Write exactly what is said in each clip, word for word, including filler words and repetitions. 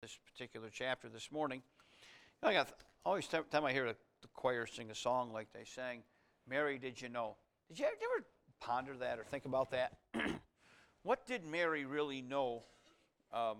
this particular chapter this morning. I got always time I hear the, the choir sing a song like they sang, "Mary, did you know?" Did you ever ponder that or think about that? What did Mary really know um,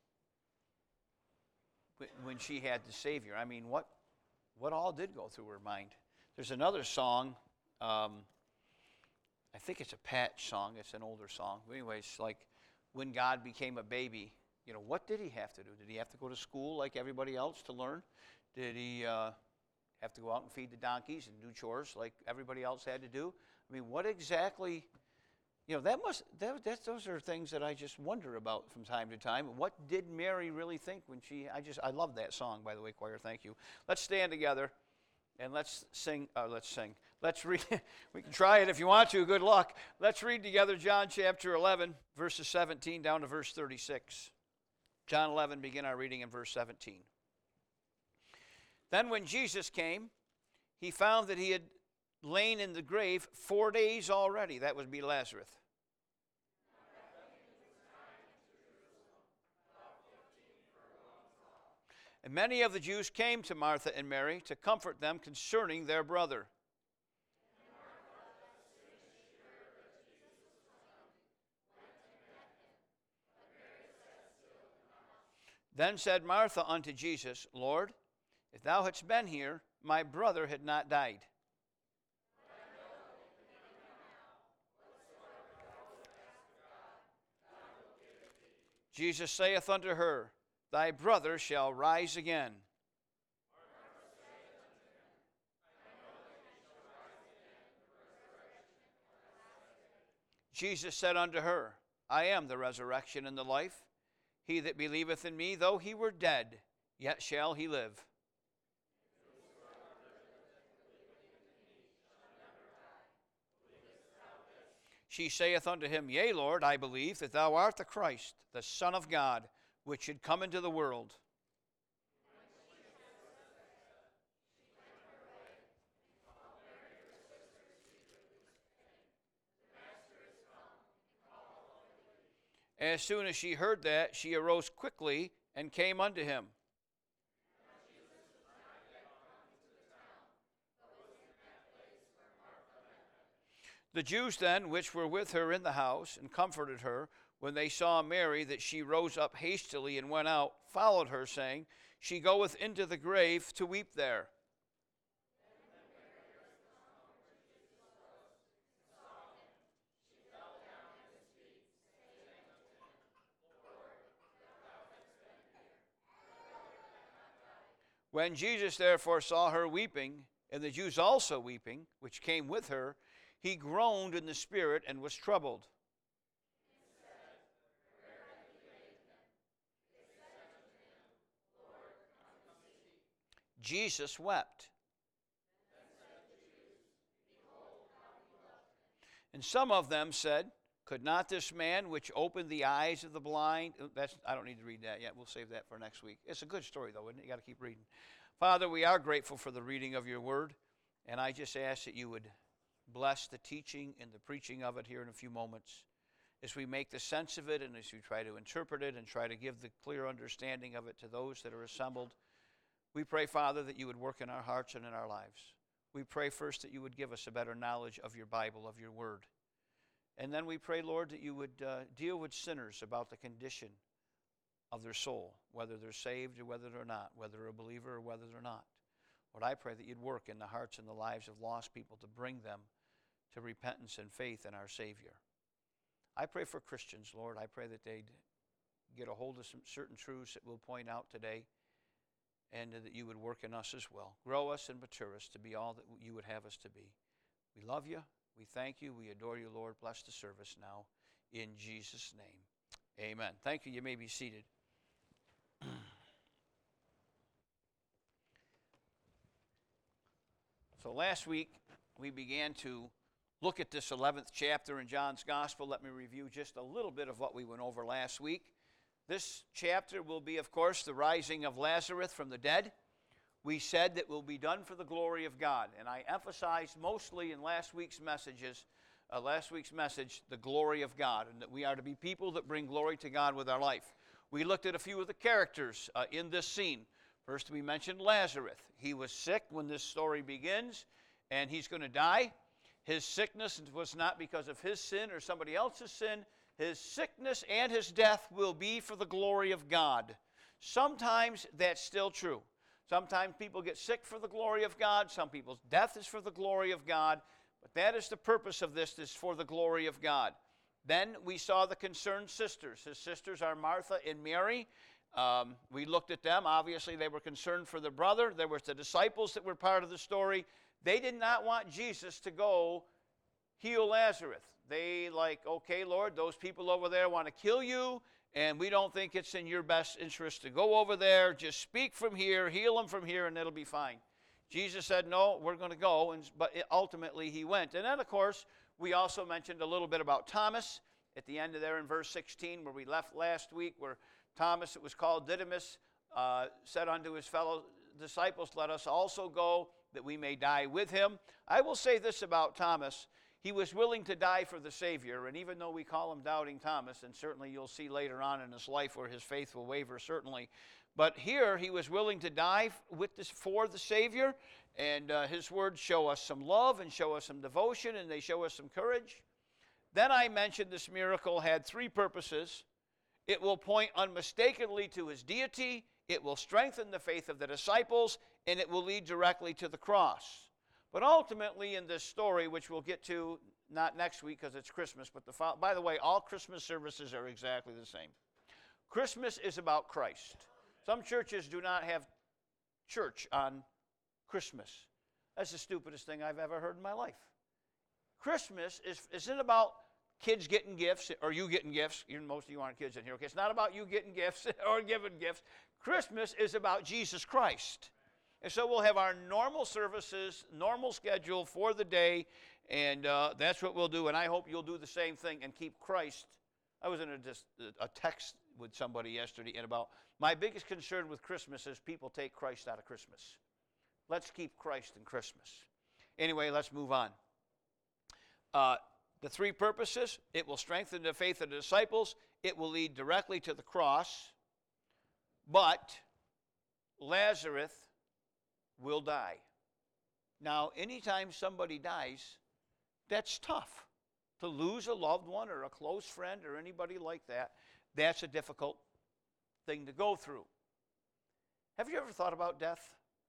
when she had the Savior? I mean, what what all did go through her mind? There's another song. Um, I think it's a Patch song. It's an older song. But anyways, like when God became a baby. You know, what did he have to do? Did he have to go to school like everybody else to learn? Did he uh, have to go out and feed the donkeys and do chores like everybody else had to do? I mean, what exactly, you know, that must, that, that, those are things that I just wonder about from time to time. What did Mary really think when she, I just, I love that song, by the way, choir, thank you. Let's stand together and let's sing, uh, let's sing. Let's read, we can try it if you want to, good luck. Let's read together John chapter eleven, verses seventeen down to verse thirty-six. John eleven, begin our reading in verse seventeen. Then when Jesus came, he found that he had lain in the grave four days already. That would be Lazarus. And many of the Jews came to Martha and Mary to comfort them concerning their brother. Then said Martha unto Jesus, Lord, if thou hadst been here, my brother had not died. Jesus saith unto her, thy brother shall rise again. Jesus said unto her, I am the resurrection and the life. He that believeth in me, though he were dead, yet shall he live. She saith unto him, Yea, Lord, I believe that thou art the Christ, the Son of God, which should come into the world. As soon as she heard that, she arose quickly and came unto him. The Jews then, which were with her in the house, and comforted her, when they saw Mary, that she rose up hastily and went out, followed her, saying, She goeth into the grave to weep there. When Jesus therefore saw her weeping, and the Jews also weeping, which came with her, he groaned in the spirit and was troubled. Jesus wept. And some of them said, Could not this man which opened the eyes of the blind? That's, I don't need to read that yet. We'll save that for next week. It's a good story, though, isn't it? You got to keep reading. Father, we are grateful for the reading of your word, and I just ask that you would bless the teaching and the preaching of it here in a few moments as we make the sense of it and as we try to interpret it and try to give the clear understanding of it to those that are assembled. We pray, Father, that you would work in our hearts and in our lives. We pray first that you would give us a better knowledge of your Bible, of your word. And then we pray, Lord, that you would uh, deal with sinners about the condition of their soul, whether they're saved or whether they're not, whether they're a believer or whether they're not. Lord, I pray that you'd work in the hearts and the lives of lost people to bring them to repentance and faith in our Savior. I pray for Christians, Lord. I pray that they'd get a hold of some certain truths that we'll point out today, and that you would work in us as well. Grow us and mature us to be all that you would have us to be. We love you. We thank you. We adore you, Lord. Bless the service now. In Jesus' name, amen. Thank you. You may be seated. So last week, we began to look at this eleventh chapter in John's Gospel. Let me review just a little bit of what we went over last week. This chapter will be, of course, the rising of Lazarus from the dead. We said that will be done for the glory of God. And I emphasized mostly in last week's messages, uh, last week's message, the glory of God, and that we are to be people that bring glory to God with our life. We looked at a few of the characters uh, in this scene. First, we mentioned Lazarus. He was sick when this story begins, and he's going to die. His sickness was not because of his sin or somebody else's sin. His sickness and his death will be for the glory of God. Sometimes that's still true. Sometimes people get sick for the glory of God. Some people's death is for the glory of God. But that is the purpose of this, is for the glory of God. Then we saw the concerned sisters. His sisters are Martha and Mary. Um, we looked at them. Obviously, they were concerned for their brother. There were the disciples that were part of the story. They did not want Jesus to go heal Lazarus. They like, okay, Lord, those people over there want to kill you, and we don't think it's in your best interest to go over there. Just speak from here, heal them from here, and it'll be fine. Jesus said, no, we're going to go, and, but it, ultimately he went. And then, of course, we also mentioned a little bit about Thomas at the end of there in verse sixteen, where we left last week, where Thomas, it was called Didymus, uh, said unto his fellow disciples, let us also go, that we may die with him. I will say this about Thomas. He was willing to die for the Savior, and even though we call him Doubting Thomas, and certainly you'll see later on in his life where his faith will waver, certainly, but here he was willing to die with this, for the Savior, and uh, his words show us some love and show us some devotion, and they show us some courage. Then I mentioned this miracle had three purposes. It will point unmistakably to his deity, it will strengthen the faith of the disciples, and it will lead directly to the cross. But ultimately in this story, which we'll get to not next week because it's Christmas, but the by the way, all Christmas services are exactly the same. Christmas is about Christ. Some churches do not have church on Christmas. That's the stupidest thing I've ever heard in my life. Christmas is, isn't about kids getting gifts or you getting gifts. Even most of you aren't kids in here. Okay, it's not about you getting gifts or giving gifts. Christmas is about Jesus Christ. And so we'll have our normal services, normal schedule for the day, and uh, that's what we'll do. And I hope you'll do the same thing and keep Christ. I was in a, a text with somebody yesterday and about my biggest concern with Christmas is people take Christ out of Christmas. Let's keep Christ in Christmas. Anyway, let's move on. Uh, the three purposes: it will strengthen the faith of the disciples, it will lead directly to the cross, but Lazarus will die. Now, anytime somebody dies, that's tough. To lose a loved one or a close friend or anybody like that, that's a difficult thing to go through. Have you ever thought about death?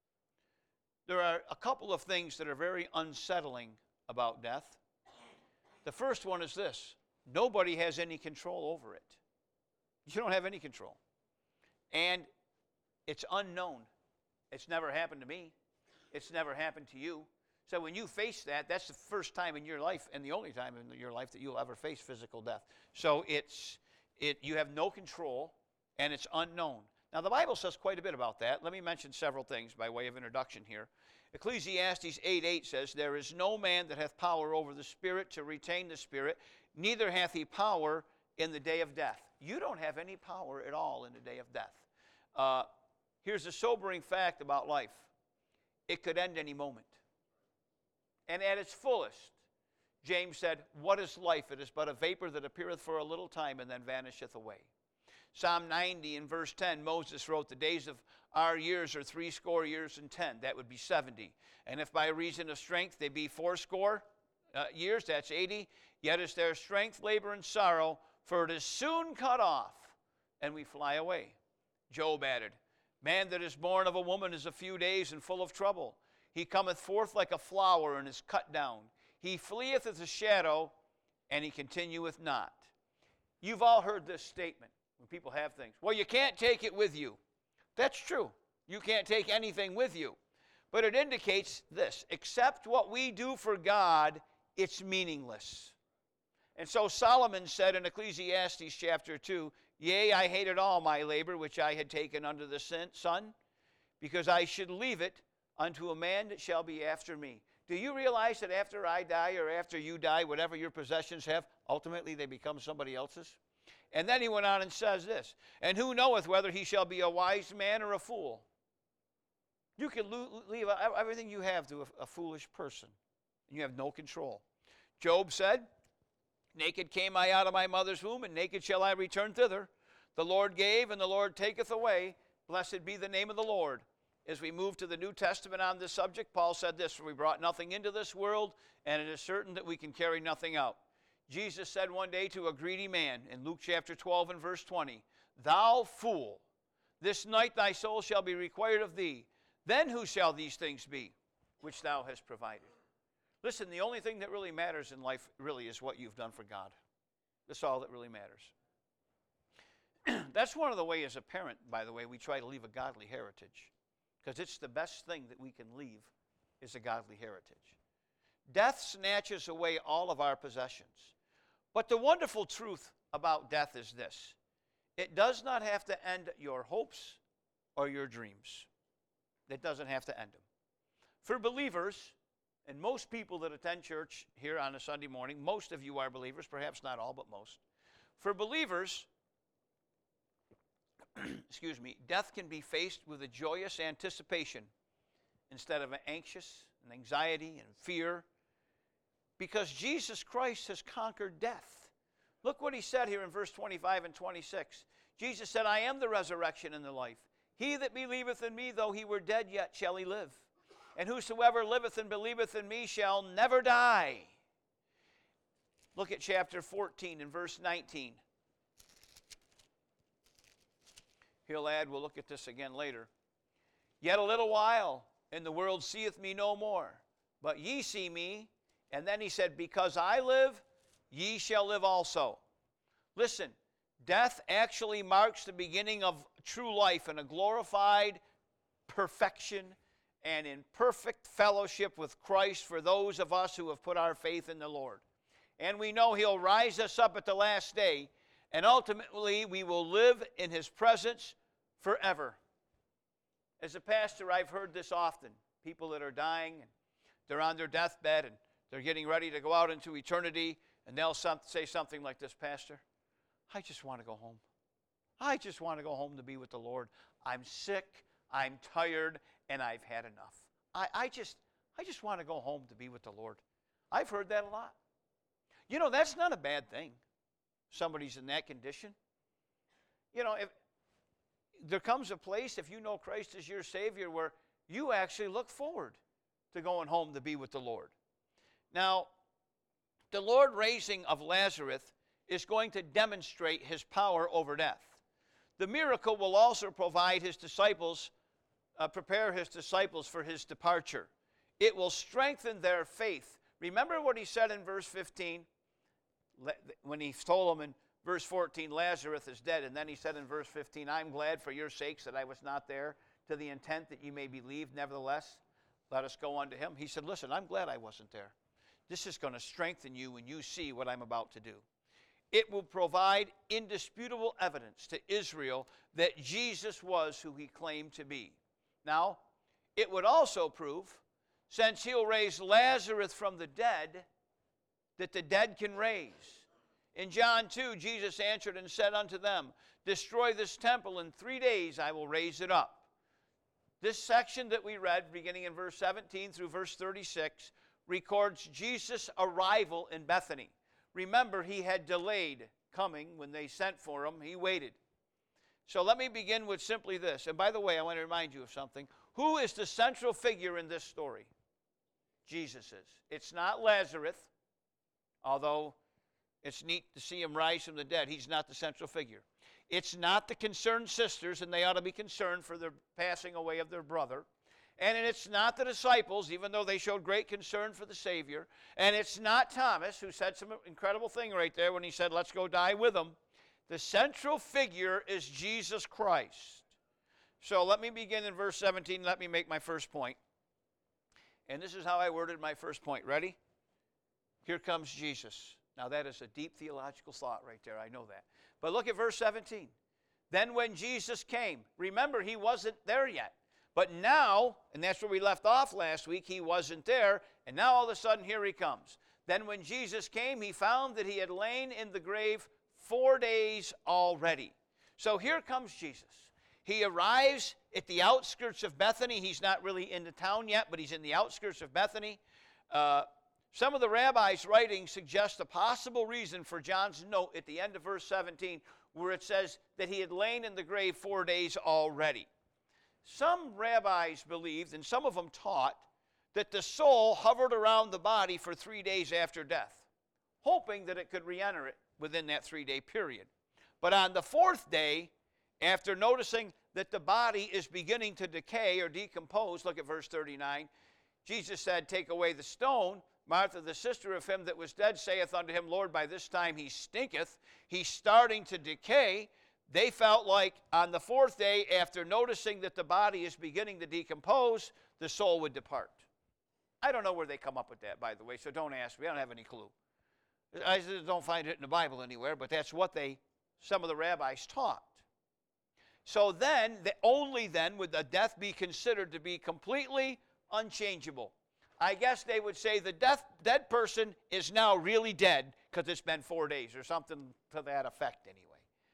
There are a couple of things that are very unsettling about death. The first one is this: nobody has any control over it. You don't have any control. And it's unknown. It's never happened to me. It's never happened to you. So when you face that, that's the first time in your life and the only time in your life that you'll ever face physical death. So it's it you have no control and it's unknown. Now the Bible says quite a bit about that. Let me mention several things by way of introduction here. Ecclesiastes eight eight says, there is no man that hath power over the spirit to retain the spirit, neither hath he power in the day of death. You don't have any power at all in the day of death. Uh, here's a sobering fact about life. It could end any moment. And at its fullest, James said, what is life? It is but a vapor that appeareth for a little time and then vanisheth away. Psalm ninety in verse ten, Moses wrote, the days of our years are threescore years and ten. That would be seventy. And if by reason of strength they be fourscore uh, years, that's eighty. Yet is there strength, labor, and sorrow, for it is soon cut off, and we fly away. Job added, man that is born of a woman is a few days and full of trouble. He cometh forth like a flower and is cut down. He fleeth as a shadow, and he continueth not. You've all heard this statement when people have things. Well, you can't take it with you. That's true. You can't take anything with you. But it indicates this: except what we do for God, it's meaningless. And so Solomon said in Ecclesiastes chapter two, yea, I hated all my labor which I had taken under the sun, because I should leave it unto a man that shall be after me. Do you realize that after I die or after you die, whatever your possessions have, ultimately they become somebody else's? And then he went on and says this, and who knoweth whether he shall be a wise man or a fool? You can leave everything you have to a, a foolish person, and you have no control. Job said, naked came I out of my mother's womb, and naked shall I return thither. The Lord gave, and the Lord taketh away. Blessed be the name of the Lord. As we move to the New Testament on this subject, Paul said this, for we brought nothing into this world, and it is certain that we can carry nothing out. Jesus said one day to a greedy man in Luke chapter twelve and verse twenty, Thou fool, this night thy soul shall be required of thee. Then who shall these things be, which thou hast provided? Listen, the only thing that really matters in life really is what you've done for God. That's all that really matters. That's one of the ways as a parent, by the way, we try to leave a godly heritage. Because it's the best thing that we can leave is a godly heritage. Death snatches away all of our possessions. But the wonderful truth about death is this. It does not have to end your hopes or your dreams. It doesn't have to end them. For believers, and most people that attend church here on a Sunday morning, most of you are believers, perhaps not all, but most. For believers, excuse me, death can be faced with a joyous anticipation instead of an anxious and anxiety and fear, because Jesus Christ has conquered death. Look what he said here in verse twenty-five and twenty-six. Jesus said, I am the resurrection and the life. He that believeth in me, though he were dead, yet shall he live. And whosoever liveth and believeth in me shall never die. Look at chapter fourteen and verse nineteen. He'll add, we'll look at this again later. Yet a little while, and the world seeth me no more. But ye see me. And then he said, because I live, ye shall live also. Listen, death actually marks the beginning of true life and a glorified perfection and in perfect fellowship with Christ for those of us who have put our faith in the Lord. And we know he'll rise us up at the last day, and ultimately we will live in his presence forever. As a pastor, I've heard this often. People that are dying, and they're on their deathbed, and they're getting ready to go out into eternity, and they'll some, say something like this, Pastor, I just want to go home. I just want to go home to be with the Lord. I'm sick, I'm tired, and I've had enough. I, I just I just want to go home to be with the Lord. I've heard that a lot. You know, that's not a bad thing. Somebody's in that condition. You know, if there comes a place, if you know Christ as your Savior, where you actually look forward to going home to be with the Lord. Now, the Lord raising of Lazarus is going to demonstrate his power over death. The miracle will also provide his disciples, uh, prepare his disciples for his departure. It will strengthen their faith. Remember what he said in verse fifteen? When he told them in verse fourteen, Lazarus is dead. And then he said in verse fifteen, I'm glad for your sakes that I was not there, to the intent that you may believe. Nevertheless, let us go unto him. He said, listen, I'm glad I wasn't there. This is going to strengthen you when you see what I'm about to do. It will provide indisputable evidence to Israel that Jesus was who he claimed to be. Now, it would also prove, since he'll raise Lazarus from the dead, that the dead can raise. In John two, Jesus answered and said unto them, destroy this temple, in three days I will raise it up. This section that we read, beginning in verse seventeen through verse thirty-six, records Jesus' arrival in Bethany. Remember, he had delayed coming when they sent for him. He waited. So let me begin with simply this. And by the way, I want to remind you of something. Who is the central figure in this story? Jesus is. It's not Lazarus, although it's neat to see him rise from the dead. He's not the central figure. It's not the concerned sisters, and they ought to be concerned for the passing away of their brother. And it's not the disciples, even though they showed great concern for the Savior. And it's not Thomas, who said some incredible thing right there when he said, let's go die with him. The central figure is Jesus Christ. So let me begin in verse seventeen. Let me make my first point. And this is how I worded my first point. Ready? Here comes Jesus. Now that is a deep theological thought right there. I know that. But look at verse seventeen. Then when Jesus came, remember he wasn't there yet. But now, and that's where we left off last week, he wasn't there, and now all of a sudden here he comes. Then when Jesus came, he found that he had lain in the grave four days already. So here comes Jesus. He arrives at the outskirts of Bethany. He's not really in the town yet, but he's in the outskirts of Bethany. Uh, some of the rabbis' writings suggest a possible reason for John's note at the end of verse seventeen where it says that he had lain in the grave four days already. Some rabbis believed, and some of them taught, that the soul hovered around the body for three days after death, hoping that it could re-enter it within that three-day period. But on the fourth day, after noticing that the body is beginning to decay or decompose, look at verse thirty-nine, Jesus said, "Take away the stone." Martha, the sister of him that was dead, saith unto him, Lord, by this time he stinketh. He's starting to decay. They felt like on the fourth day, after noticing that the body is beginning to decompose, the soul would depart. I don't know where they come up with that, by the way, so don't ask me. I don't have any clue. I just don't find it in the Bible anywhere, but that's what they, some of the rabbis taught. So then, the, only then would the death be considered to be completely unchangeable. I guess they would say the death, dead person is now really dead because it's been four days or something to that effect anyway.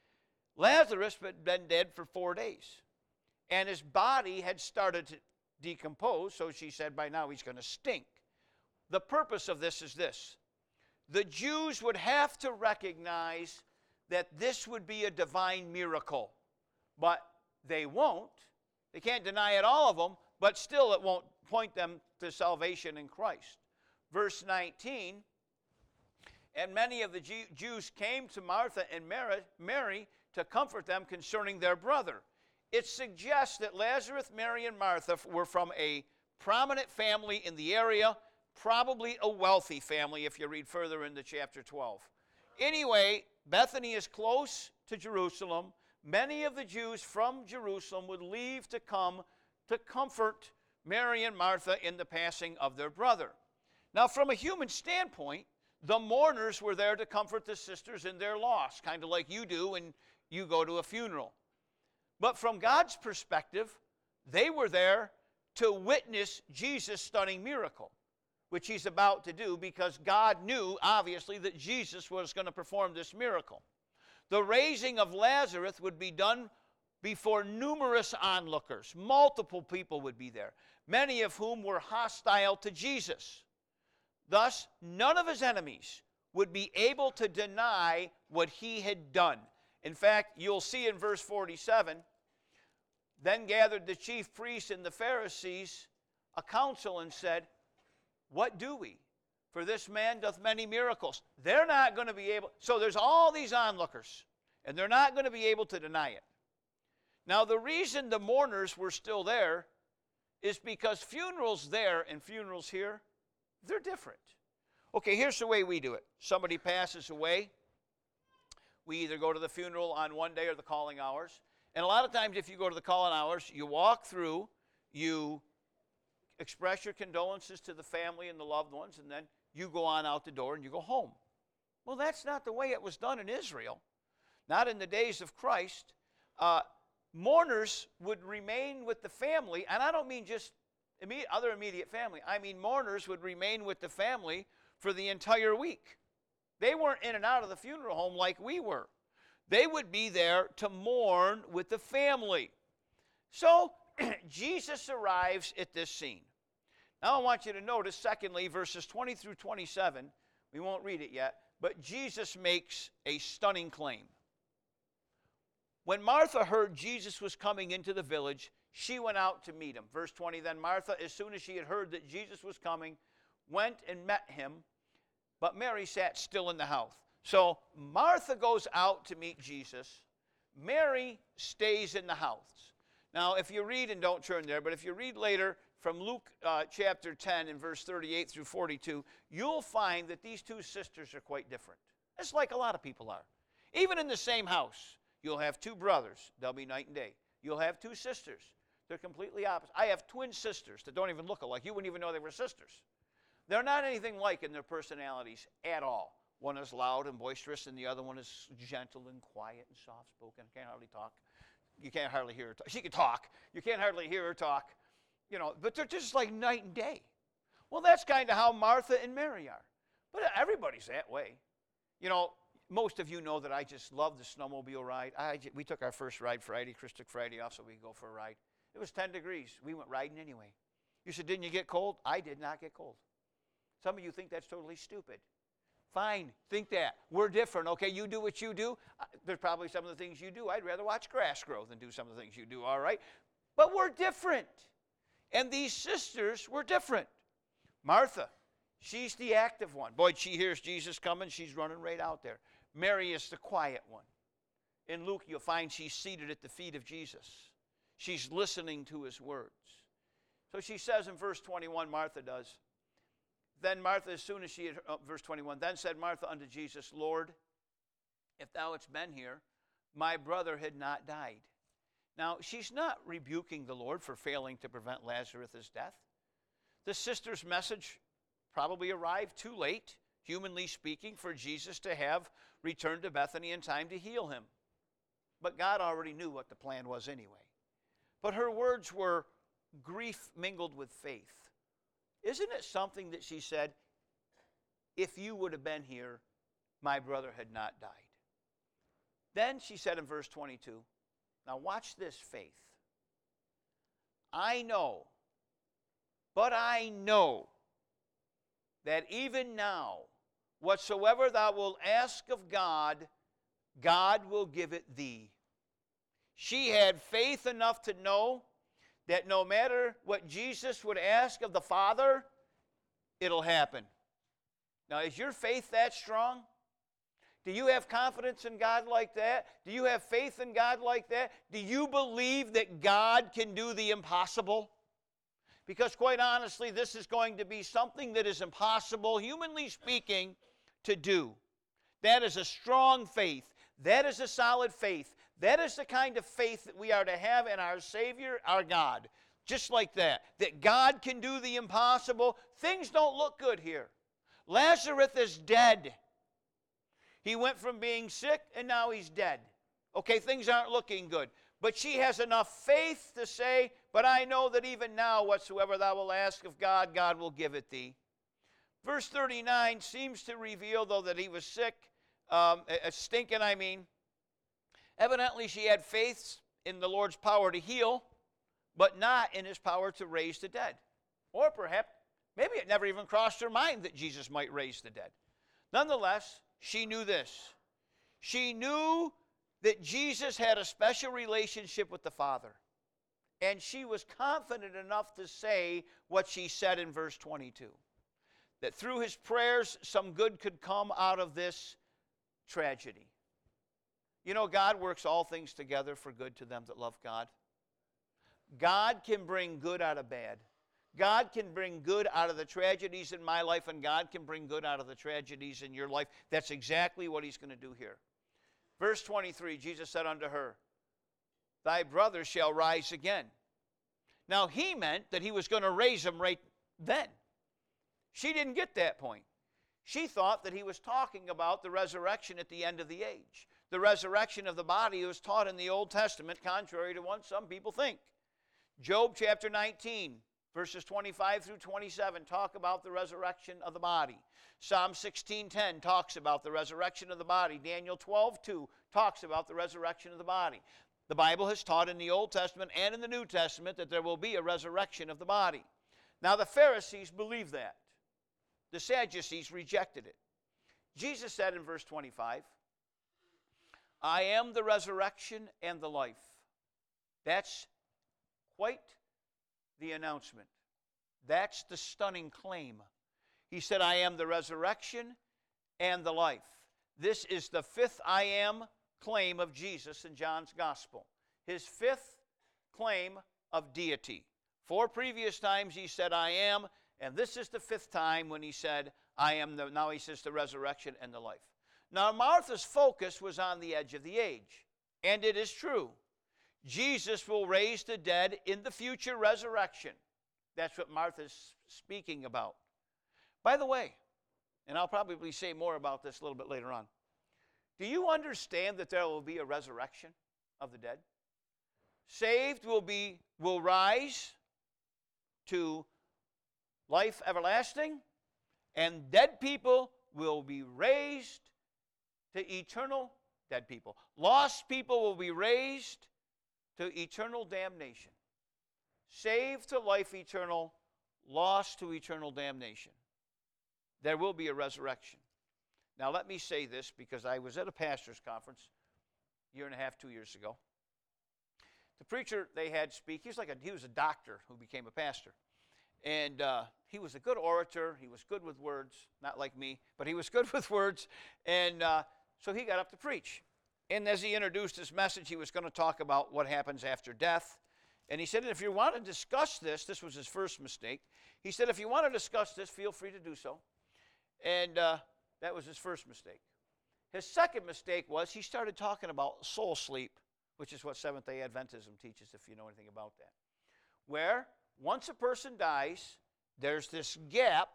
Lazarus had been dead for four days, and his body had started to decompose, so she said by now he's going to stink. The purpose of this is this. The Jews would have to recognize that this would be a divine miracle, but they won't. They can't deny it, all of them, but still it won't point them to salvation in Christ. Verse nineteen, and many of the Jews came to Martha and Mary to comfort them concerning their brother. It suggests that Lazarus, Mary, and Martha were from a prominent family in the area, probably a wealthy family if you read further into chapter twelve. Anyway, Bethany is close to Jerusalem. Many of the Jews from Jerusalem would leave to come to comfort Mary and Martha in the passing of their brother. Now, from a human standpoint, the mourners were there to comfort the sisters in their loss, kind of like you do when you go to a funeral. But from God's perspective, they were there to witness Jesus' stunning miracle, which he's about to do because God knew, obviously, that Jesus was going to perform this miracle. The raising of Lazarus would be done before numerous onlookers. Multiple people would be there, many of whom were hostile to Jesus. Thus, none of his enemies would be able to deny what he had done. In fact, you'll see in verse forty-seven, then gathered the chief priests and the Pharisees a council and said, what do we? For this man doth many miracles. They're not going to be able, so there's all these onlookers, and they're not going to be able to deny it. Now, the reason the mourners were still there is because funerals there and funerals here, they're different. Okay, here's the way we do it. Somebody passes away. We either go to the funeral on one day or the calling hours. And a lot of times if you go to the calling hours, you walk through, you express your condolences to the family and the loved ones, and then you go on out the door and you go home. Well, that's not the way it was done in Israel. Not in the days of Christ. Uh, mourners would remain with the family, and I don't mean just immediate, other immediate family. I mean mourners would remain with the family for the entire week. They weren't in and out of the funeral home like we were. They would be there to mourn with the family. So Jesus arrives at this scene. Now I want you to notice, secondly, verses twenty through twenty-seven. We won't read it yet, but Jesus makes a stunning claim. When Martha heard Jesus was coming into the village, she went out to meet him. Verse twenty, then Martha, as soon as she had heard that Jesus was coming, went and met him, but Mary sat still in the house. So Martha goes out to meet Jesus. Mary stays in the house. Now, if you read, and don't turn there, but if you read later from Luke uh, chapter ten and verse thirty-eight through forty-two, you'll find that these two sisters are quite different. It's like a lot of people are. Even in the same house, you'll have two brothers. They'll be night and day. You'll have two sisters. They're completely opposite. I have twin sisters that don't even look alike. You wouldn't even know they were sisters. They're not anything like in their personalities at all. One is loud and boisterous, and the other one is gentle and quiet and soft-spoken. Can't hardly talk. You can't hardly hear her talk. She can talk. You can't hardly hear her talk. You know, but they're just like night and day. Well, that's kind of how Martha and Mary are. But everybody's that way. You know, most of you know that I just love the snowmobile ride. I, we took our first ride Friday. Chris took Friday off so we could go for a ride. It was ten degrees. We went riding anyway. You said, didn't you get cold? I did not get cold. Some of you think that's totally stupid. Fine, think that. We're different, okay? You do what you do. Uh, There's probably some of the things you do. I'd rather watch grass grow than do some of the things you do, all right? But we're different. And these sisters were different. Martha, she's the active one. Boy, she hears Jesus coming, she's running right out there. Mary is the quiet one. In Luke, you'll find she's seated at the feet of Jesus. She's listening to his words. So she says in verse twenty-one, Martha does, then Martha, as soon as she had, uh, verse twenty-one, then said Martha unto Jesus, Lord, if thou hadst been here, my brother had not died. Now, she's not rebuking the Lord for failing to prevent Lazarus' death. The sister's message probably arrived too late, humanly speaking, for Jesus to have returned to Bethany in time to heal him. But God already knew what the plan was anyway. But her words were grief mingled with faith. Isn't it something that she said, if you would have been here, my brother had not died? Then she said in verse twenty-two, now watch this faith. I know, but I know that even now, whatsoever thou wilt ask of God, God will give it thee. She had faith enough to know that no matter what Jesus would ask of the Father, it'll happen. Now, is your faith that strong? Do you have confidence in God like that? Do you have faith in God like that? Do you believe that God can do the impossible? Because quite honestly, this is going to be something that is impossible, humanly speaking, to do. That is a strong faith. That is a solid faith. That is the kind of faith that we are to have in our Savior, our God. Just like that. That God can do the impossible. Things don't look good here. Lazarus is dead. He went from being sick and now he's dead. Okay, things aren't looking good. But she has enough faith to say, but I know that even now whatsoever thou wilt ask of God, God will give it thee. Verse thirty-nine seems to reveal, though, that he was sick, um, stinking, I mean. Evidently, she had faith in the Lord's power to heal, but not in his power to raise the dead. Or perhaps, maybe it never even crossed her mind that Jesus might raise the dead. Nonetheless, she knew this. She knew that Jesus had a special relationship with the Father. And she was confident enough to say what she said in verse twenty-two. That through his prayers, some good could come out of this tragedy. You know, God works all things together for good to them that love God. God can bring good out of bad. God can bring good out of the tragedies in my life, and God can bring good out of the tragedies in your life. That's exactly what he's going to do here. Verse twenty-three, Jesus said unto her, thy brother shall rise again. Now, he meant that he was going to raise him right then. She didn't get that point. She thought that he was talking about the resurrection at the end of the age. The resurrection of the body was taught in the Old Testament, contrary to what some people think. Job chapter nineteen, verses twenty-five through twenty-seven, talk about the resurrection of the body. Psalm sixteen ten talks about the resurrection of the body. Daniel twelve two talks about the resurrection of the body. The Bible has taught in the Old Testament and in the New Testament that there will be a resurrection of the body. Now, the Pharisees believed that. The Sadducees rejected it. Jesus said in verse twenty-five, I am the resurrection and the life. That's quite the announcement. That's the stunning claim. He said, I am the resurrection and the life. This is the fifth I am claim of Jesus in John's gospel. His fifth claim of deity. Four previous times he said, I am, and this is the fifth time when he said, I am the, now he says the resurrection and the life. Now, Martha's focus was on the edge of the age, and it is true. Jesus will raise the dead in the future resurrection. That's what Martha's speaking about. By the way, and I'll probably say more about this a little bit later on, do you understand that there will be a resurrection of the dead? Saved will be will rise to life everlasting, and dead people will be raised to eternal dead people. Lost people will be raised to eternal damnation. Saved to life eternal, lost to eternal damnation. There will be a resurrection. Now, let me say this because I was at a pastor's conference a year and a half, two years ago. The preacher they had speak, he was like a, he was a doctor who became a pastor. And uh, he was a good orator. He was good with words, not like me, but he was good with words. And uh, so he got up to preach. And as he introduced his message, he was going to talk about what happens after death. And he said, if you want to discuss this, this was his first mistake. He said, if you want to discuss this, feel free to do so. And uh, that was his first mistake. His second mistake was he started talking about soul sleep, which is what Seventh-day Adventism teaches, if you know anything about that. Where once a person dies, there's this gap,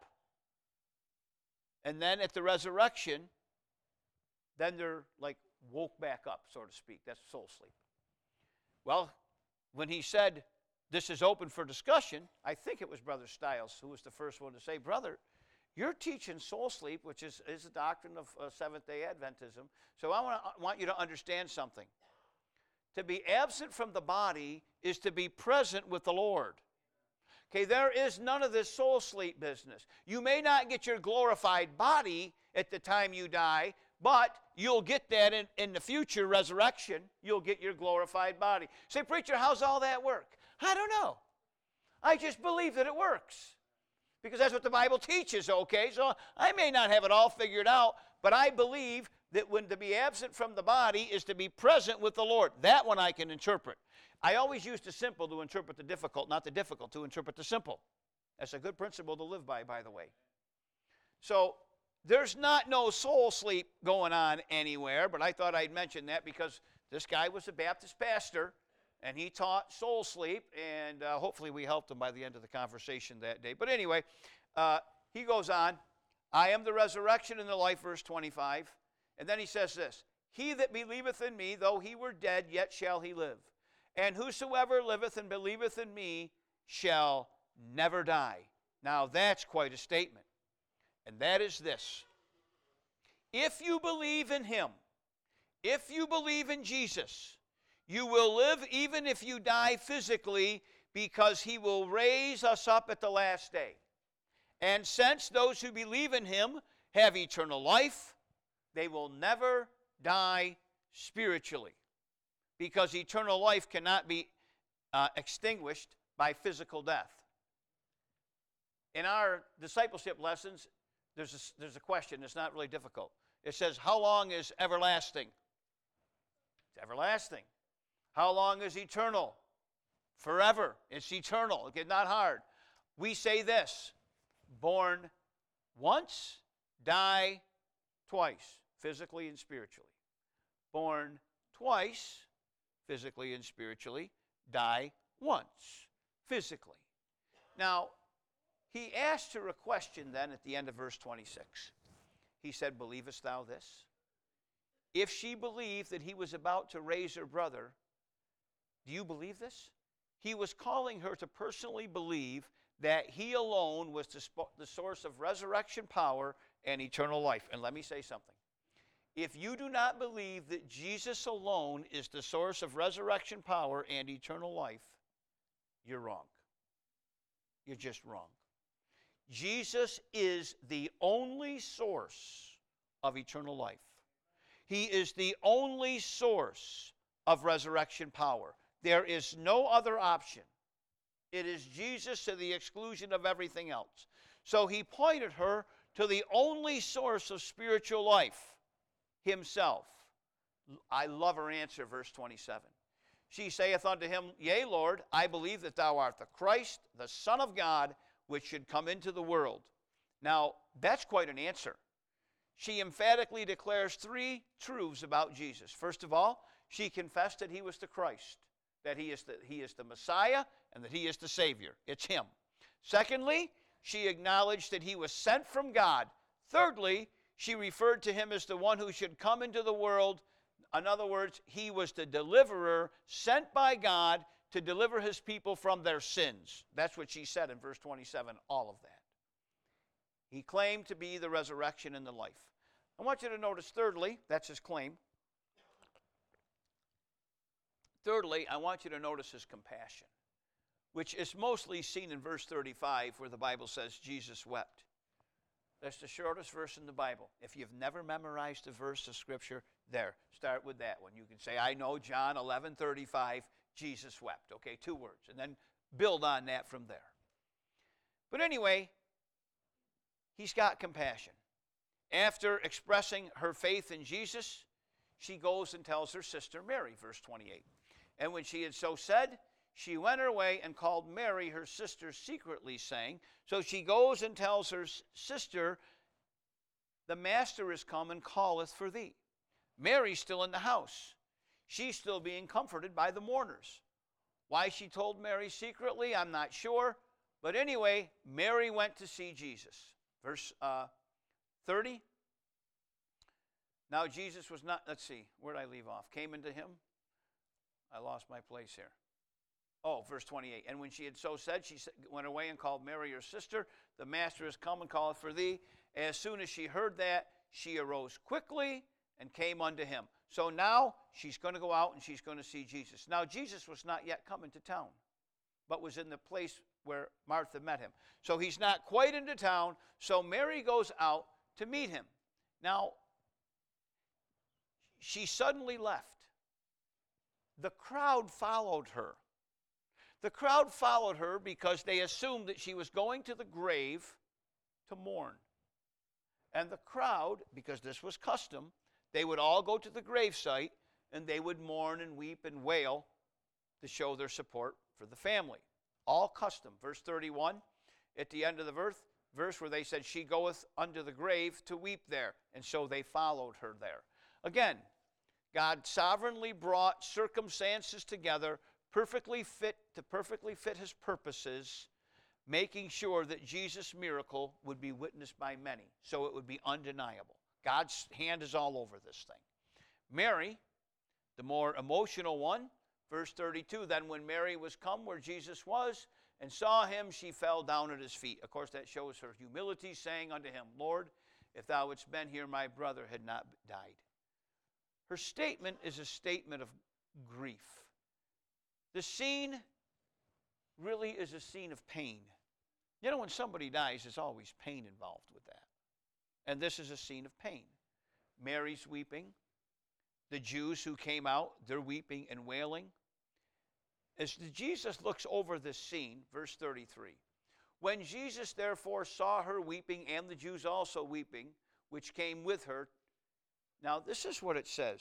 and then at the resurrection, then they're like woke back up, so to speak. That's soul sleep. Well, when he said, this is open for discussion, I think it was Brother Stiles who was the first one to say, brother, you're teaching soul sleep, which is, is the doctrine of uh, Seventh-day Adventism. So I want, to, want you to understand something. To be absent from the body is to be present with the Lord. Okay, there is none of this soul sleep business. You may not get your glorified body at the time you die, but you'll get that in, in the future resurrection. You'll get your glorified body. Say, preacher, how's all that work? I don't know. I just believe that it works. Because that's what the Bible teaches, okay? So I may not have it all figured out, but I believe that when to be absent from the body is to be present with the Lord. That one I can interpret. I always use the simple to interpret the difficult, not the difficult to interpret the simple. That's a good principle to live by, by the way. So there's not no soul sleep going on anywhere, but I thought I'd mention that because this guy was a Baptist pastor, and he taught soul sleep, and uh, hopefully we helped him by the end of the conversation that day. But anyway, uh, he goes on, I am the resurrection and the life, verse twenty-five. And then he says this, he that believeth in me, though he were dead, yet shall he live. And whosoever liveth and believeth in me shall never die. Now that's quite a statement. And that is this. If you believe in him, if you believe in Jesus, you will live even if you die physically, because he will raise us up at the last day. And since those who believe in him have eternal life, they will never die spiritually, because eternal life cannot be uh, extinguished by physical death. In our discipleship lessons, there's a, there's a question that's not really difficult. It says, how long is everlasting? It's everlasting. How long is eternal? Forever. It's eternal. It's not hard. We say this, born once, die twice, physically and spiritually. Born twice, physically and spiritually, die once, physically. Now, he asked her a question then at the end of verse twenty-six. He said, believest thou this? If she believed that he was about to raise her brother, do you believe this? He was calling her to personally believe that he alone was the, sp- the source of resurrection power and eternal life. And let me say something. If you do not believe that Jesus alone is the source of resurrection power and eternal life, you're wrong. You're just wrong. Jesus is the only source of eternal life. He is the only source of resurrection power. There is no other option. It is Jesus to the exclusion of everything else. So he pointed her to the only source of spiritual life, himself. I love her answer, verse twenty-seven. She saith unto him, Yea, Lord, I believe that thou art the Christ, the Son of God, which should come into the world. Now, that's quite an answer. She emphatically declares three truths about Jesus. First of all, she confessed that he was the Christ, that he is the, he is the Messiah, and that he is the Savior. It's him. Secondly, she acknowledged that he was sent from God. Thirdly, she referred to him as the one who should come into the world. In other words, he was the deliverer sent by God to deliver his people from their sins. That's what she said in verse twenty-seven, all of that. He claimed to be the resurrection and the life. I want you to notice, thirdly, that's his claim. Thirdly, I want you to notice his compassion, which is mostly seen in verse thirty-five, where the Bible says Jesus wept. That's the shortest verse in the Bible. If you've never memorized a verse of Scripture, there, start with that one. You can say, I know John eleven thirty-five, Jesus wept. Okay, two words. And then build on that from there. But anyway, he's got compassion. After expressing her faith in Jesus, she goes and tells her sister Mary, verse twenty-eight. And when she had so said, she went her way and called Mary, her sister, secretly, saying, so she goes and tells her sister, the master is come and calleth for thee. Mary's still in the house. She's still being comforted by the mourners. Why she told Mary secretly, I'm not sure. But anyway, Mary went to see Jesus. Verse uh, thirty. Now Jesus was not, let's see, where did I leave off? Came into him. I lost my place here. Oh, verse twenty-eight. And when she had so said, she went away and called Mary her sister. The master is come and calleth for thee. As soon as she heard that, she arose quickly and came unto him. So now she's going to go out and she's going to see Jesus. Now Jesus was not yet come into town, but was in the place where Martha met him. So he's not quite into town. So Mary goes out to meet him. Now, she suddenly left. The crowd followed her. The crowd followed her because they assumed that she was going to the grave to mourn. And the crowd, because this was custom, they would all go to the gravesite and they would mourn and weep and wail to show their support for the family. All custom. Verse thirty-one, at the end of the verse, verse where they said, she goeth unto the grave to weep there. And so they followed her there. Again, God sovereignly brought circumstances together perfectly fit to perfectly fit his purposes, making sure that Jesus' miracle would be witnessed by many, so it would be undeniable. God's hand is all over this thing. Mary, the more emotional one, verse thirty-two, then when Mary was come where Jesus was and saw him, she fell down at his feet. Of course, that shows her humility, saying unto him, Lord, if thou hadst been here, my brother had not died. Her statement is a statement of grief. The scene really is a scene of pain. You know, when somebody dies, there's always pain involved with that. And this is a scene of pain. Mary's weeping. The Jews who came out, they're weeping and wailing. As Jesus looks over this scene, verse thirty-three, when Jesus therefore saw her weeping and the Jews also weeping, which came with her, now this is what it says.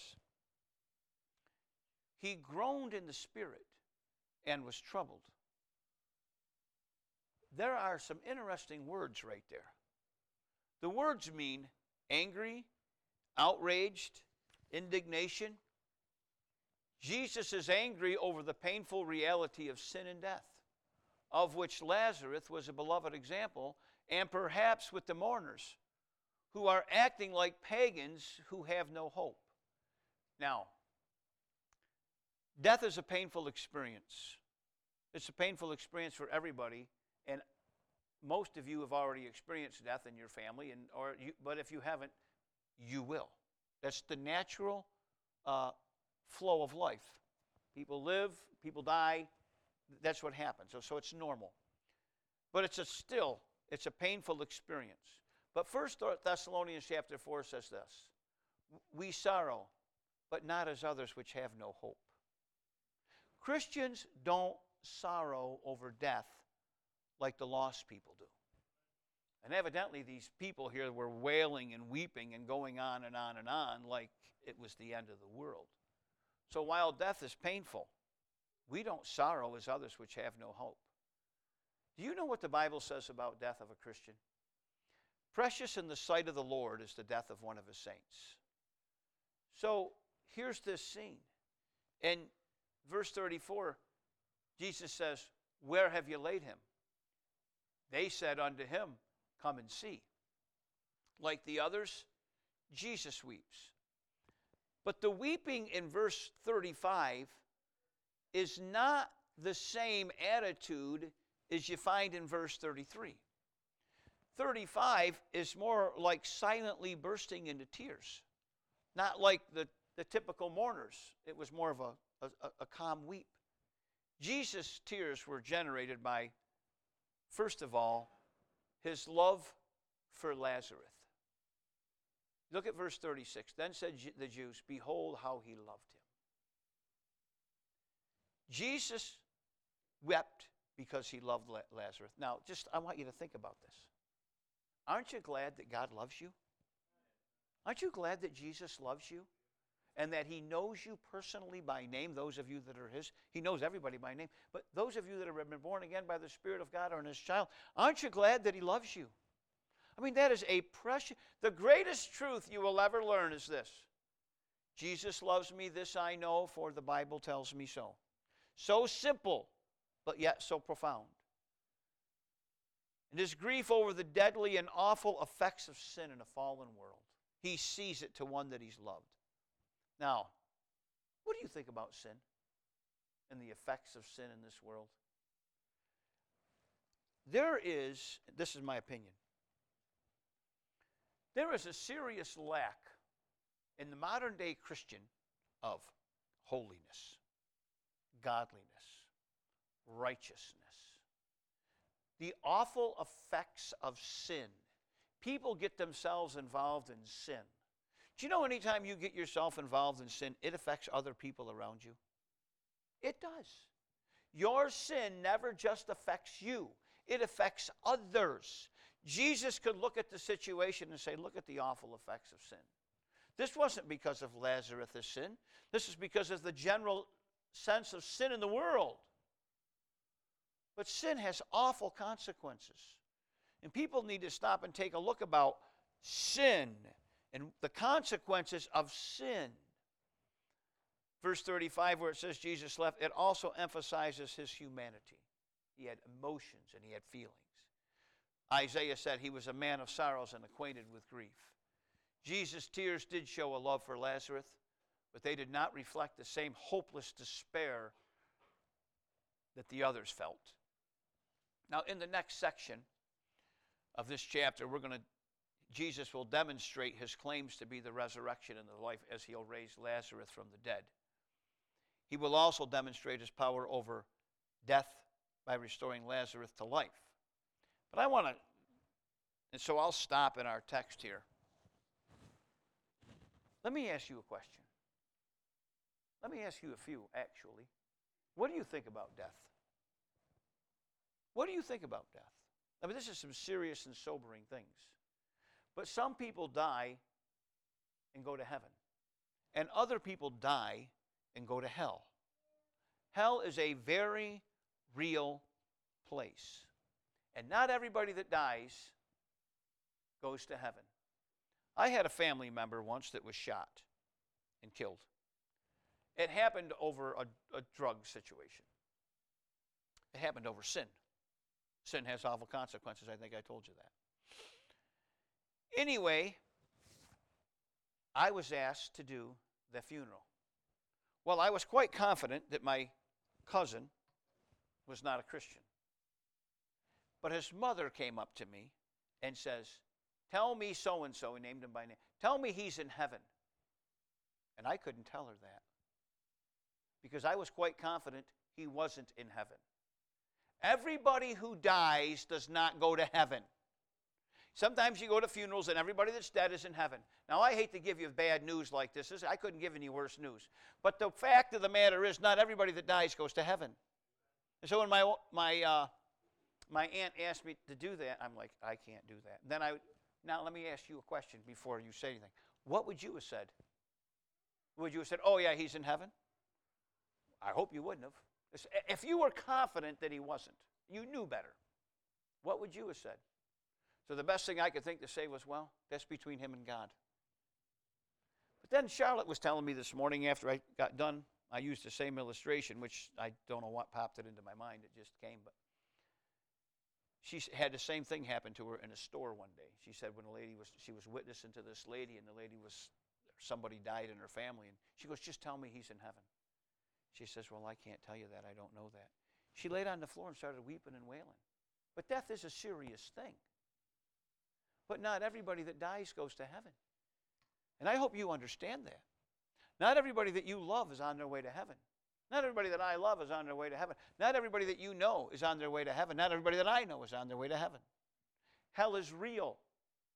He groaned in the spirit and was troubled. There are some interesting words right there. The words mean angry, outraged, indignation. Jesus is angry over the painful reality of sin and death, of which Lazarus was a beloved example, and perhaps with the mourners, who are acting like pagans who have no hope. Now, death is a painful experience. It's a painful experience for everybody, and most of you have already experienced death in your family, and or you, but if you haven't, you will. That's the natural uh, flow of life. People live, people die. That's what happens. So, so it's normal. But it's a still, it's a painful experience. But First Thessalonians chapter four says this, we sorrow, but not as others which have no hope. Christians don't sorrow over death like the lost people do. And evidently these people here were wailing and weeping and going on and on and on like it was the end of the world. So while death is painful, we don't sorrow as others which have no hope. Do you know what the Bible says about death of a Christian? Precious in the sight of the Lord is the death of one of his saints. So here's this scene. In verse thirty-four, Jesus says, where have you laid him? They said unto him, come and see. Like the others, Jesus weeps. But the weeping in verse thirty-five is not the same attitude as you find in verse thirty-three. thirty-five is more like silently bursting into tears, not like the, the typical mourners. It was more of a, a, a calm weep. Jesus' tears were generated by, first of all, his love for Lazarus. Look at verse thirty-six. Then said the Jews, behold how he loved him. Jesus wept because he loved Lazarus. Now, just I want you to think about this. Aren't you glad that God loves you? Aren't you glad that Jesus loves you? And that he knows you personally by name, those of you that are his. He knows everybody by name. But those of you that have been born again by the Spirit of God are his child, aren't you glad that he loves you? I mean, that is a precious, the greatest truth you will ever learn is this. Jesus loves me, this I know, for the Bible tells me so. So simple, but yet so profound. And his grief over the deadly and awful effects of sin in a fallen world. He sees it to one that he's loved. Now, what do you think about sin and the effects of sin in this world? There is, this is my opinion, there is a serious lack in the modern day Christian of holiness, godliness, righteousness. The awful effects of sin. People get themselves involved in sin. Do you know anytime you get yourself involved in sin, it affects other people around you? It does. Your sin never just affects you. It affects others. Jesus could look at the situation and say, look at the awful effects of sin. This wasn't because of Lazarus' sin. This is because of the general sense of sin in the world. But sin has awful consequences. And people need to stop and take a look about sin and the consequences of sin. Verse thirty-five, where it says Jesus left, it also emphasizes his humanity. He had emotions and he had feelings. Isaiah said he was a man of sorrows and acquainted with grief. Jesus' tears did show a love for Lazarus, but they did not reflect the same hopeless despair that the others felt. Now, in the next section of this chapter, we're going to, Jesus will demonstrate his claims to be the resurrection and the life as he'll raise Lazarus from the dead. He will also demonstrate his power over death by restoring Lazarus to life. But I want to, and so I'll stop in our text here. Let me ask you a question. Let me ask you a few, actually. What do you think about death? What do you think about death? I mean, this is some serious and sobering things. But some people die and go to heaven. And other people die and go to hell. Hell is a very real place. And not everybody that dies goes to heaven. I had a family member once that was shot and killed. It happened over a, a drug situation. It happened over sin. Sin has awful consequences. I think I told you that. Anyway, I was asked to do the funeral. Well, I was quite confident that my cousin was not a Christian. But his mother came up to me and says, tell me so-and-so, he named him by name, tell me he's in heaven. And I couldn't tell her that because I was quite confident he wasn't in heaven. Everybody who dies does not go to heaven. Sometimes you go to funerals and everybody that's dead is in heaven. Now, I hate to give you bad news like this. I couldn't give any worse news. But the fact of the matter is not everybody that dies goes to heaven. And so when my, my, uh, my aunt asked me to do that, I'm like, I can't do that. Then I, now let me ask you a question before you say anything. What would you have said? Would you have said, oh yeah, he's in heaven? I hope you wouldn't have. If you were confident that he wasn't, you knew better, what would you have said? So the best thing I could think to say was, well, that's between him and God. But then Charlotte was telling me this morning after I got done, I used the same illustration, which I don't know what popped it into my mind. It just came. But she had the same thing happen to her in a store one day. She said when a lady was, she was witnessing to this lady, and the lady was, somebody died in her family. And she goes, just tell me he's in heaven. She says, well, I can't tell you that. I don't know that. She laid on the floor and started weeping and wailing. But death is a serious thing. But not everybody that dies goes to heaven. And I hope you understand that. Not everybody that you love is on their way to heaven. Not everybody that I love is on their way to heaven. Not everybody that you know is on their way to heaven. Not everybody that I know is on their way to heaven. Hell is real.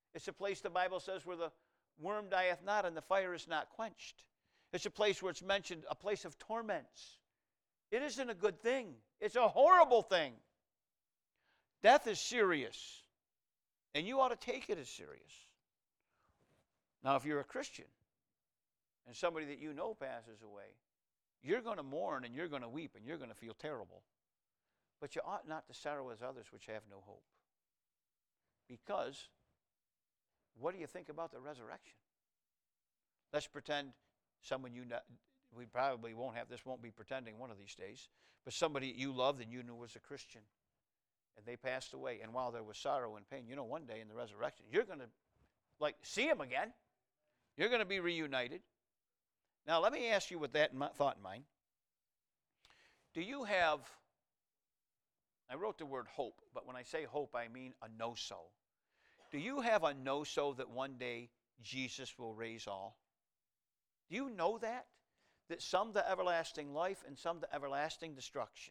It's a place the Bible says where the worm dieth not and the fire is not quenched. It's a place where it's mentioned, a place of torments. It isn't a good thing. It's a horrible thing. Death is serious, and you ought to take it as serious. Now, if you're a Christian and somebody that you know passes away, you're going to mourn and you're going to weep and you're going to feel terrible. But you ought not to sorrow as others which have no hope. Because what do you think about the resurrection? Let's pretend someone you know, we probably won't have this, won't be pretending one of these days, but somebody you loved and you knew was a Christian, and they passed away, and while there was sorrow and pain, you know, one day in the resurrection, you're going to, like, see him again. You're going to be reunited. Now, let me ask you with that in my, thought in mind. Do you have, I wrote the word hope, but when I say hope, I mean a no-so. Do you have a no-so that one day Jesus will raise all? Do you know that? That some to everlasting life and some to everlasting destruction.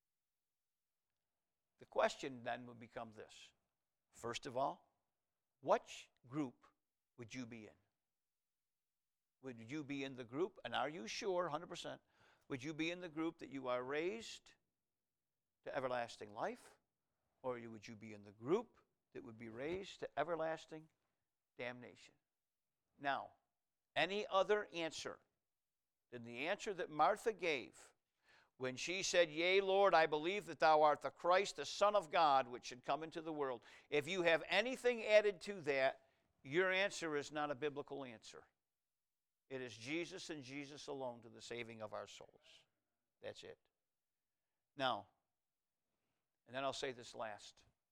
The question then would become this. First of all, which group would you be in? Would you be in the group, and are you sure, one hundred percent, would you be in the group that you are raised to everlasting life? Or would you be in the group that would be raised to everlasting damnation? Now, any other answer than the answer that Martha gave when she said, Yea, Lord, I believe that thou art the Christ, the Son of God, which should come into the world. If you have anything added to that, your answer is not a biblical answer. It is Jesus and Jesus alone to the saving of our souls. That's it. Now, and then I'll say this last.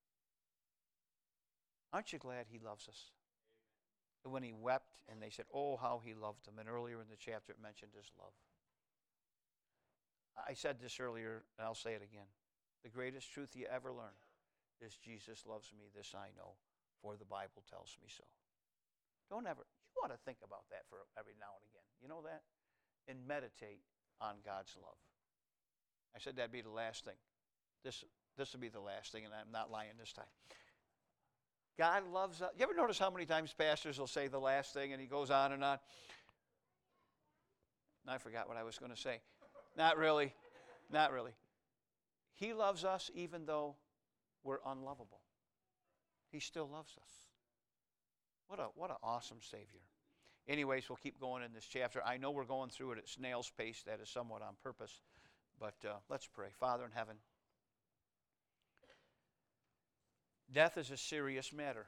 Aren't you glad he loves us? When he wept and they said, oh, how he loved them. And earlier in the chapter it mentioned his love. I said this earlier, and I'll say it again. The greatest truth you ever learn is Jesus loves me, this I know, for the Bible tells me so. Don't ever, you ought to think about that for every now and again. You know that? And meditate on God's love. I said that'd be the last thing. This this will be the last thing, and I'm not lying this time. God loves us. You ever notice how many times pastors will say the last thing, and he goes on and on? I forgot what I was going to say. Not really. Not really. He loves us even though we're unlovable. He still loves us. What a what an awesome Savior. Anyways, we'll keep going in this chapter. I know we're going through it at snail's pace. That is somewhat on purpose. But uh, let's pray. Father in heaven, death is a serious matter.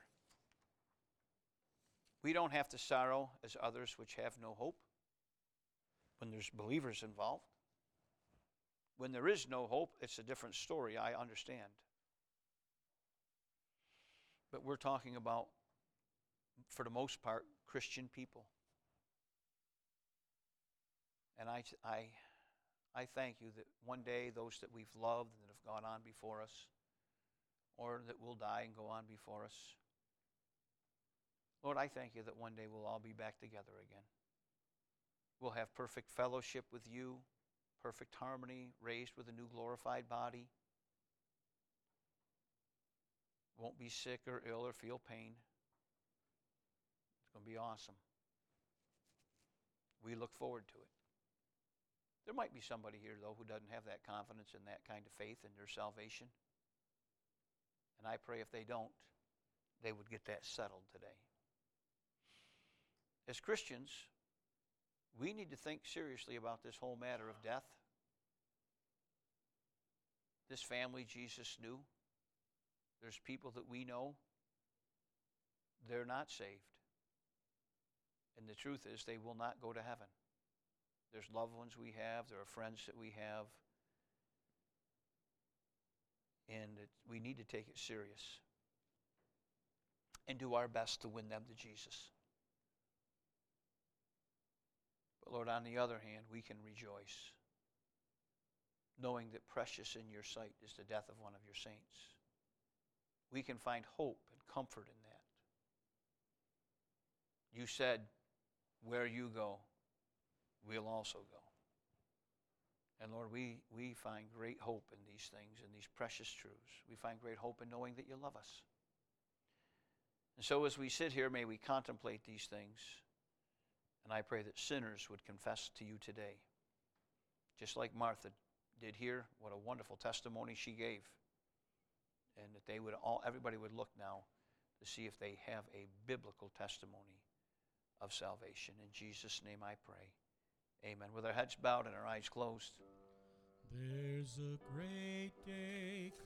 We don't have to sorrow as others which have no hope when there's believers involved. When there is no hope, it's a different story, I understand. But we're talking about, for the most part, Christian people. And I, I, I thank you that one day those that we've loved and that have gone on before us, or that will die and go on before us, Lord, I thank you that one day we'll all be back together again. We'll have perfect fellowship with you, perfect harmony, raised with a new glorified body. Won't be sick or ill or feel pain. It's going to be awesome. We look forward to it. There might be somebody here, though, who doesn't have that confidence and that kind of faith in their salvation. And I pray if they don't, they would get that settled today. As Christians, we need to think seriously about this whole matter of death. This family Jesus knew. There's people that we know, they're not saved. And the truth is, they will not go to heaven. There's loved ones we have, there are friends that we have, and it, we need to take it serious and do our best to win them to Jesus. But Lord, on the other hand, we can rejoice knowing that precious in your sight is the death of one of your saints. We can find hope and comfort in that. You said, where you go, we'll also go. And Lord, we, we find great hope in these things, in these precious truths. We find great hope in knowing that you love us. And so as we sit here, may we contemplate these things. And I pray that sinners would confess to you today. Just like Martha did here, what a wonderful testimony she gave. And that they would all, everybody would look now to see if they have a biblical testimony of salvation. In Jesus' name I pray. Amen. With our heads bowed and our eyes closed. There's a great day